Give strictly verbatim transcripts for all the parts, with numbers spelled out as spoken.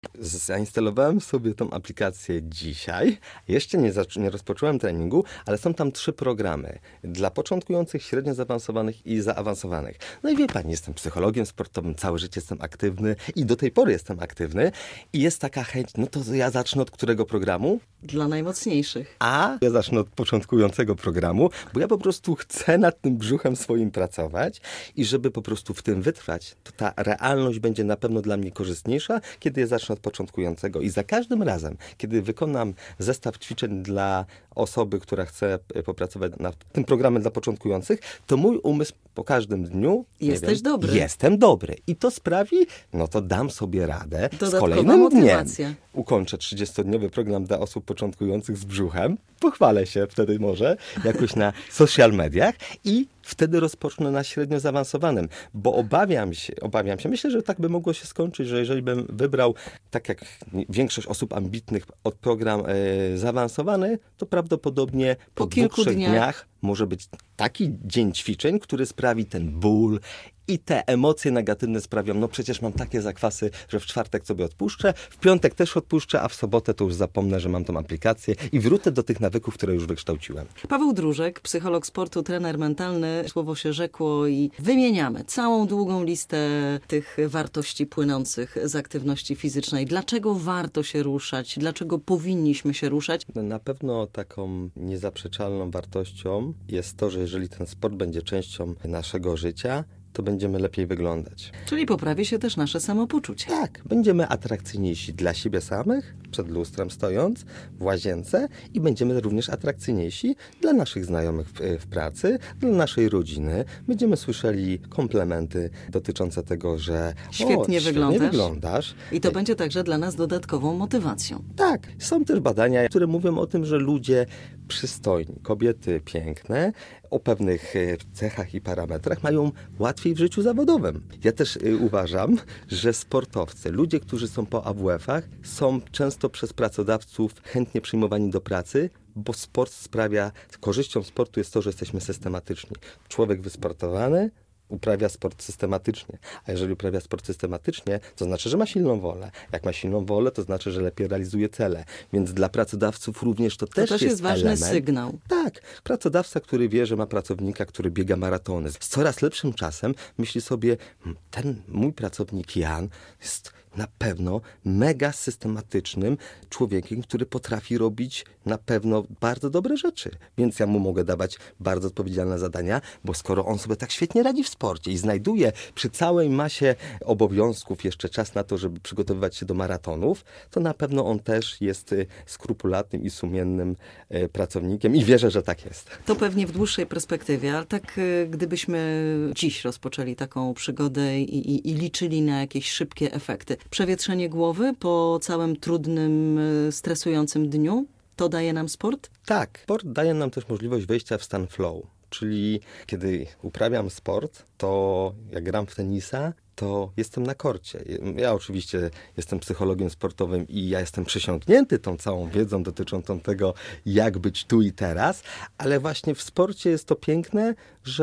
Zainstalowałem sobie tą aplikację dzisiaj. Jeszcze nie, zac- nie rozpocząłem treningu, ale są tam trzy programy. Dla początkujących, średnio zaawansowanych i zaawansowanych. No i wie pani, jestem psychologiem sportowym, całe życie jestem aktywny i do tej pory jestem aktywny. I jest taka chęć, no to ja zacznę od którego programu? Dla najmocniejszych. A ja zacznę od początkującego programu, bo ja po prostu chcę nad tym brzuchem swoim pracować i żeby po prostu w tym wytrwać, to ta realność będzie na pewno dla mnie korzystniejsza, kiedy ja zacznę od początkującego. I za każdym razem, kiedy wykonam zestaw ćwiczeń dla osoby, która chce popracować nad tym programem dla początkujących, to mój umysł po każdym dniu Jesteś wiem, dobry. Jestem dobry. I to sprawi, no to dam sobie radę Dodatkowa z kolejnym motywacja. dniem. Ukończę trzydziestodniowy program dla osób początkujących z brzuchem. Pochwalę się wtedy może jakoś na social mediach i wtedy rozpocznę na średnio zaawansowanym, bo obawiam się, obawiam się, myślę, że tak by mogło się skończyć, że jeżeli bym wybrał, tak jak większość osób ambitnych, od program e, zaawansowany, to prawdopodobnie po, Po dwóch, kilku trzech dniach. dniach może być taki dzień ćwiczeń, który sprawi ten ból i te emocje negatywne sprawią, no przecież mam takie zakwasy, że w czwartek sobie odpuszczę, w piątek też odpuszczę, a w sobotę to już zapomnę, że mam tą aplikację i wrócę do tych nawyków, które już wykształciłem. Paweł Drużek, psycholog sportu, trener mentalny, słowo się rzekło i wymieniamy całą długą listę tych wartości płynących z aktywności fizycznej. Dlaczego warto się ruszać? Dlaczego powinniśmy się ruszać? No, na pewno taką niezaprzeczalną wartością jest to, że jeżeli ten sport będzie częścią naszego życia, to będziemy lepiej wyglądać. Czyli poprawi się też nasze samopoczucie. Tak, będziemy atrakcyjniejsi dla siebie samych, przed lustrem stojąc, w łazience i będziemy również atrakcyjniejsi dla naszych znajomych w, w pracy, dla naszej rodziny. Będziemy słyszeli komplementy dotyczące tego, że Świetnie o, świetnie wyglądasz. wyglądasz. I to będzie także dla nas dodatkową motywacją. Tak, są też badania, które mówią o tym, że ludzie przystojni, kobiety piękne, o pewnych e, cechach i parametrach mają łatwiej w życiu zawodowym. Ja też y, uważam, że sportowcy, ludzie, którzy są po A W F-ach, są często przez pracodawców chętnie przyjmowani do pracy, bo sport sprawia, korzyścią sportu jest to, że jesteśmy systematyczni. Człowiek wysportowany uprawia sport systematycznie. A jeżeli uprawia sport systematycznie, to znaczy, że ma silną wolę. Jak ma silną wolę, to znaczy, że lepiej realizuje cele. Więc dla pracodawców również to, To też, też jest, jest ważny element. sygnał. Tak. Pracodawca, który wie, że ma pracownika, który biega maratony. Z coraz lepszym czasem myśli sobie, ten mój pracownik Jan jest na pewno mega systematycznym człowiekiem, który potrafi robić na pewno bardzo dobre rzeczy. Więc ja mu mogę dawać bardzo odpowiedzialne zadania, bo skoro on sobie tak świetnie radzi w sporcie i znajduje przy całej masie obowiązków jeszcze czas na to, żeby przygotowywać się do maratonów, to na pewno on też jest y, skrupulatnym i sumiennym y, pracownikiem i wierzę, że tak jest. To pewnie w dłuższej perspektywie, ale tak y, gdybyśmy dziś rozpoczęli taką przygodę i, i, i liczyli na jakieś szybkie efekty. Przewietrzenie głowy po całym trudnym, y, stresującym dniu, to daje nam sport? Tak, sport daje nam też możliwość wejścia w stan flow. Czyli kiedy uprawiam sport, to jak gram w tenisa, to jestem na korcie. Ja oczywiście jestem psychologiem sportowym i ja jestem przesiąknięty tą całą wiedzą dotyczącą tego, jak być tu i teraz, ale właśnie w sporcie jest to piękne,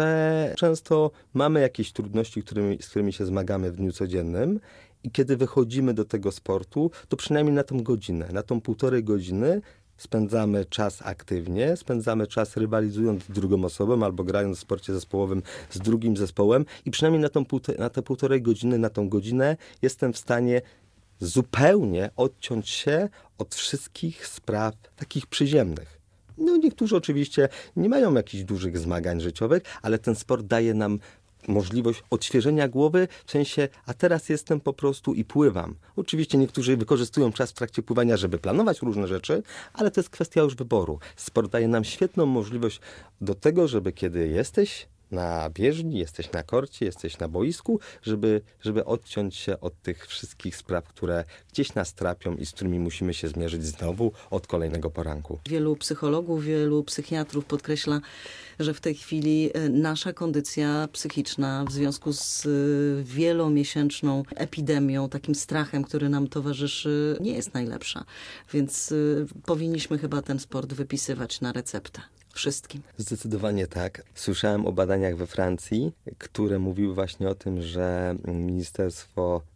że często mamy jakieś trudności, którymi, z którymi się zmagamy w dniu codziennym i kiedy wychodzimy do tego sportu, to przynajmniej na tą godzinę, na tą półtorej godziny spędzamy czas aktywnie, spędzamy czas rywalizując z drugą osobą albo grając w sporcie zespołowym z drugim zespołem i przynajmniej na, tą półte, na te półtorej godziny, na tą godzinę jestem w stanie zupełnie odciąć się od wszystkich spraw takich przyziemnych. No niektórzy oczywiście nie mają jakichś dużych zmagań życiowych, ale ten sport daje nam możliwość odświeżenia głowy, w sensie, a teraz jestem po prostu i pływam. Oczywiście niektórzy wykorzystują czas w trakcie pływania, żeby planować różne rzeczy, ale to jest kwestia już wyboru. Sport daje nam świetną możliwość do tego, żeby kiedy jesteś na bieżni, jesteś na korcie, jesteś na boisku, żeby, żeby odciąć się od tych wszystkich spraw, które gdzieś nas trapią i z którymi musimy się zmierzyć znowu od kolejnego poranku. Wielu psychologów, wielu psychiatrów podkreśla, że w tej chwili nasza kondycja psychiczna w związku z wielomiesięczną epidemią, takim strachem, który nam towarzyszy, nie jest najlepsza. Więc powinniśmy chyba ten sport wypisywać na receptę. Wszystkim. Zdecydowanie tak. Słyszałem o badaniach we Francji, które mówiły właśnie o tym, że Ministerstwo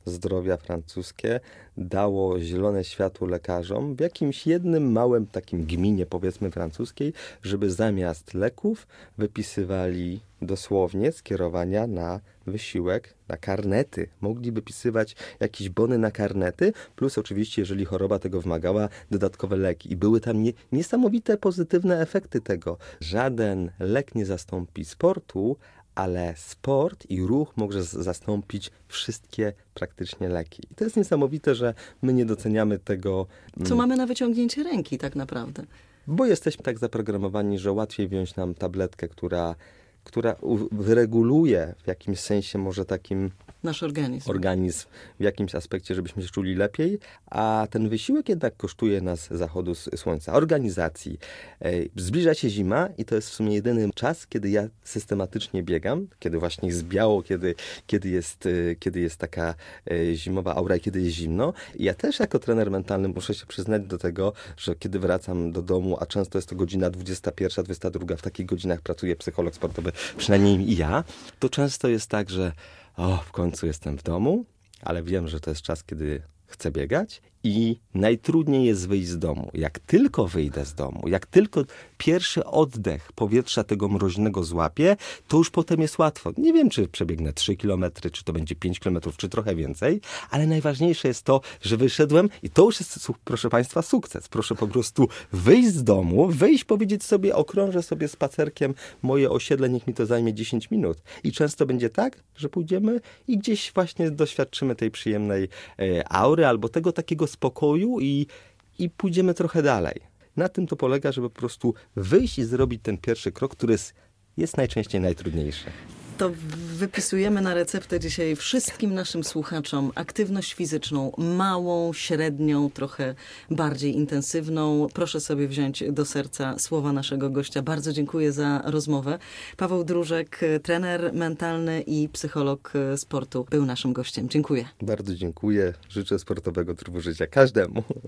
zdrowia francuskie dało zielone światło lekarzom w jakimś jednym małym takim gminie, powiedzmy francuskiej, żeby zamiast leków wypisywali dosłownie skierowania na wysiłek, na karnety. Mogli wypisywać jakieś bony na karnety, plus oczywiście, jeżeli choroba tego wymagała, dodatkowe leki. I były tam nie, niesamowite pozytywne efekty tego. Żaden lek nie zastąpi sportu, ale sport i ruch może zastąpić wszystkie praktycznie leki. I to jest niesamowite, że my nie doceniamy tego. Co mamy na wyciągnięcie ręki tak naprawdę. Bo jesteśmy tak zaprogramowani, że łatwiej wziąć nam tabletkę, która, która wyreguluje w jakimś sensie może takim nasz organizm. organizm w jakimś aspekcie, żebyśmy się czuli lepiej, a ten wysiłek jednak kosztuje nas zachodu słońca, organizacji. Zbliża się zima i to jest w sumie jedyny czas, kiedy ja systematycznie biegam, kiedy właśnie jest biało, kiedy, kiedy, jest, kiedy jest taka zimowa aura i kiedy jest zimno. I ja też jako trener mentalny muszę się przyznać do tego, że kiedy wracam do domu, a często jest to godzina dwudziesta pierwsza, dwudziesta druga, w takich godzinach pracuje psycholog sportowy, przynajmniej i ja, to często jest tak, że o, w końcu jestem w domu, ale wiem, że to jest czas, kiedy chcę biegać i najtrudniej jest wyjść z domu. Jak tylko wyjdę z domu, jak tylko pierwszy oddech powietrza tego mroźnego złapię, to już potem jest łatwo. Nie wiem, czy przebiegnę trzy kilometry, czy to będzie pięć kilometrów, czy trochę więcej, ale najważniejsze jest to, że wyszedłem i to już jest, proszę Państwa, sukces. Proszę po prostu wyjść z domu, wyjść, powiedzieć sobie, okrążę sobie spacerkiem moje osiedle, niech mi to zajmie dziesięć minut. I często będzie tak, że pójdziemy i gdzieś właśnie doświadczymy tej przyjemnej e, aury albo tego takiego spokoju i, i pójdziemy trochę dalej. Na tym to polega, żeby po prostu wyjść i zrobić ten pierwszy krok, który jest, jest najczęściej najtrudniejszy. To wypisujemy na receptę dzisiaj wszystkim naszym słuchaczom aktywność fizyczną, małą, średnią, trochę bardziej intensywną. Proszę sobie wziąć do serca słowa naszego gościa. Bardzo dziękuję za rozmowę. Paweł Drużek, trener mentalny i psycholog sportu, był naszym gościem. Dziękuję. Bardzo dziękuję. Życzę sportowego trybu życia każdemu.